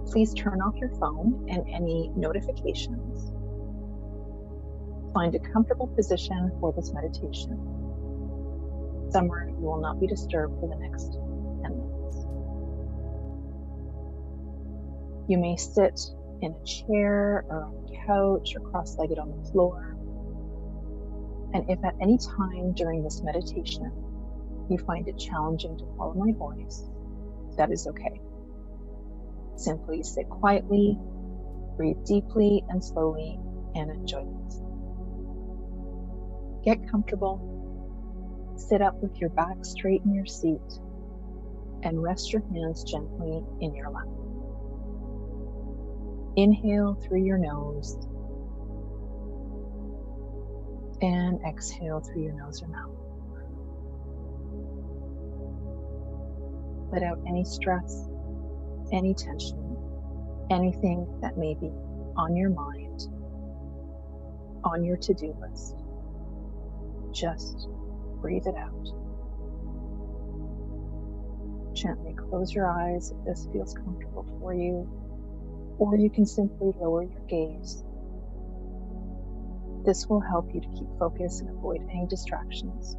Please turn off your phone and any notifications. Find a comfortable position for this meditation, somewhere you will not be disturbed for the next 10 minutes. You may sit in a chair or on a couch or cross-legged on the floor. And if at any time during this meditation you find it challenging to follow my voice, that is okay. Simply sit quietly, breathe deeply and slowly, and enjoy this. Get comfortable, sit up with your back straight in your seat, and rest your hands gently in your lap. Inhale through your nose, and exhale through your nose or mouth. Let out any stress, any tension, anything that may be on your mind, on your to-do list. Just breathe it out. Gently close your eyes if this feels comfortable for you, or you can simply lower your gaze. This will help you to keep focus and avoid any distractions.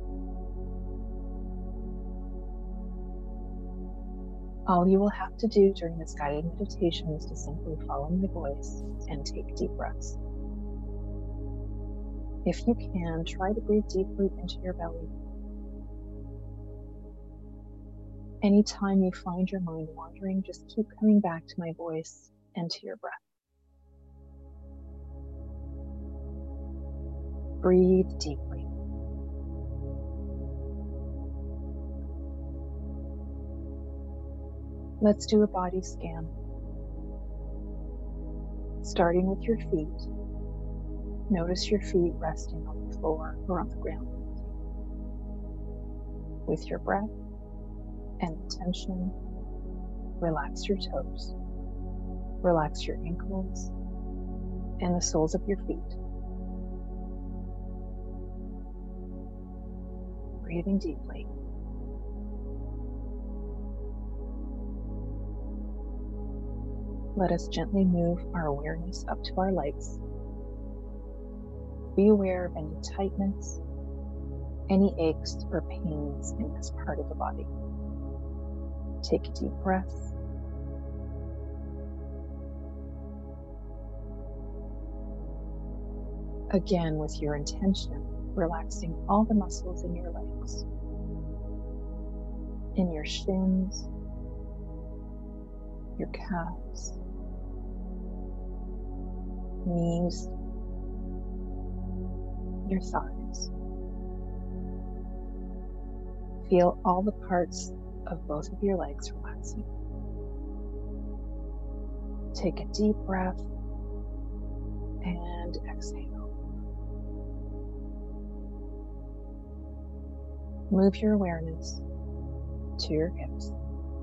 All you will have to do during this guided meditation is to simply follow my voice and take deep breaths. If you can, try to breathe deeply into your belly. Anytime you find your mind wandering, just keep coming back to my voice and to your breath. Breathe deeply. Let's do a body scan. Starting with your feet, notice your feet resting on the floor or on the ground. With your breath and intention, relax your toes, relax your ankles, and the soles of your feet. Breathing deeply. Let us gently move our awareness up to our legs. Be aware of any tightness, any aches or pains in this part of the body. Take a deep breath. Again, with your intention, relaxing all the muscles in your legs, in your shins, your calves, knees, your thighs. Feel all the parts of both of your legs relaxing. Take a deep breath and exhale. Move your awareness to your hips,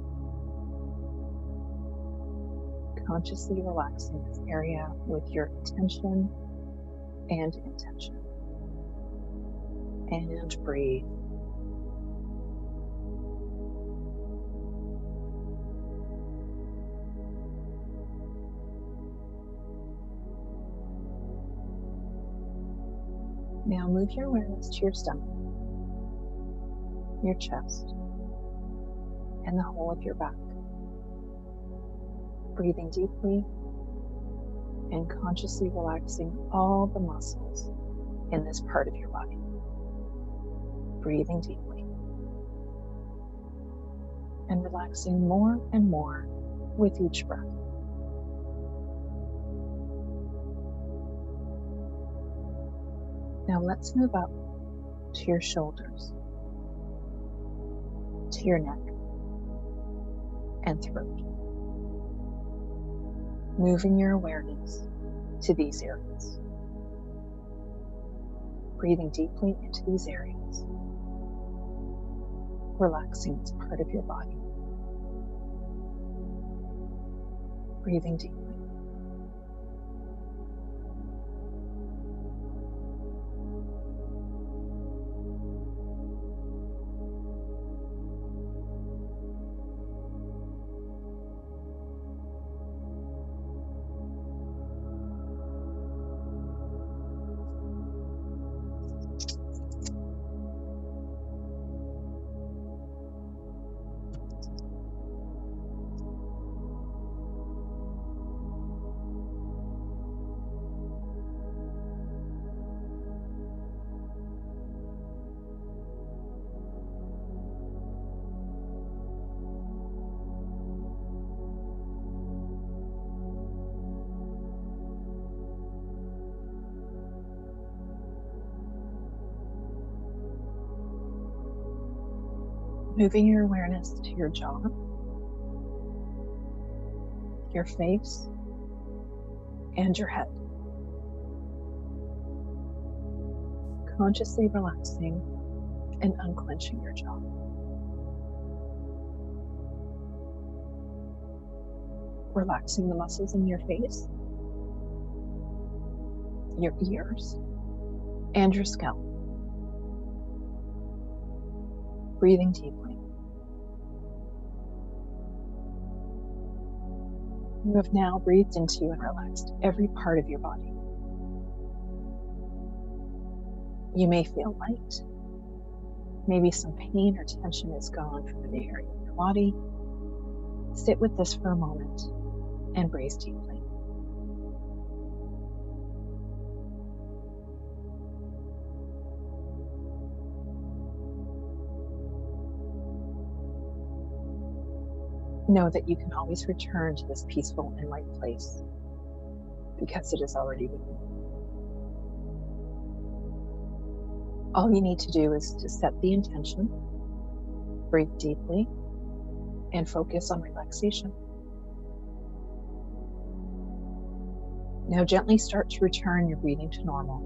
consciously relaxing this area with your attention and intention. And breathe. Now move your awareness to your stomach, your chest, and the whole of your back. Breathing deeply and consciously relaxing all the muscles in this part of your body. Breathing deeply and relaxing more and more with each breath. Now let's move up to your shoulders, to your neck and throat. Moving your awareness to these areas. Breathing deeply into these areas. Relaxing this part of your body. Breathing deeply. Moving your awareness to your jaw, your face, and your head. Consciously relaxing and unclenching your jaw. Relaxing the muscles in your face, your ears, and your scalp. Breathing deeply. You have now breathed into and relaxed every part of your body. You may feel light. Maybe some pain or tension is gone from an area of your body. Sit with this for a moment and breathe deeply. Know that you can always return to this peaceful and light place because it is already within you. All you need to do is to set the intention, breathe deeply, and focus on relaxation. Now gently start to return your breathing to normal.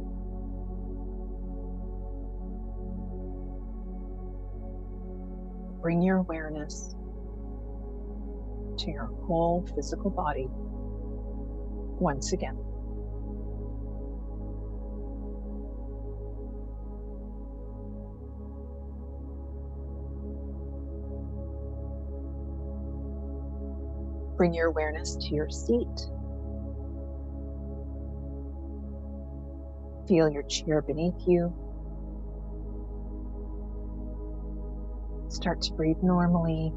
Bring your awareness to your whole physical body once again. Bring your awareness to your seat. Feel your chair beneath you. Start to breathe normally.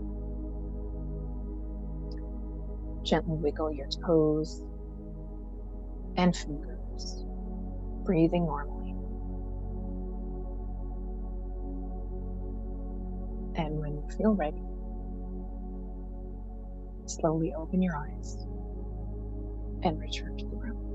Gently wiggle your toes and fingers, breathing normally. And when you feel ready, slowly open your eyes and return to the room.